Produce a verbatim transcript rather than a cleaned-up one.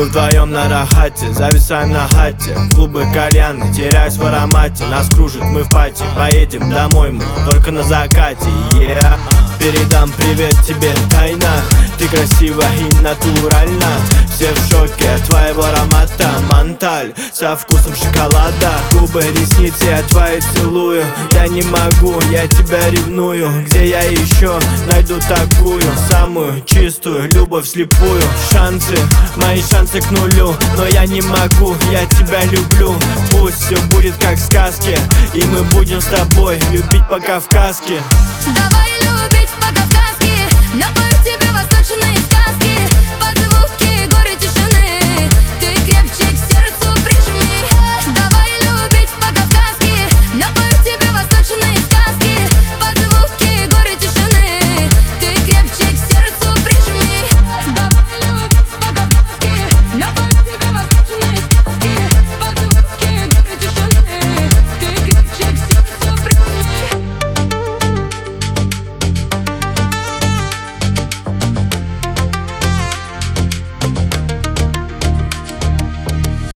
вдвоем на рахате, зависаем на хате. Клубы кальяны, теряюсь в аромате. Нас кружит, мы в пати, поедем домой мы только на закате, yeah. Передам привет тебе тайно, ты красива и натурально. Все в шоке от твоего аромата. Монталь со вкусом шоколада. Губы, ресницы, я твои целую. Я не могу, я тебя ревную. Где я еще найду такую самую чистую любовь слепую? Шансы, мои шансы к нулю, но я не могу, я тебя люблю. Пусть все будет как в сказке, и мы будем с тобой любить по-кавказски. Давай любить по-кавказски, но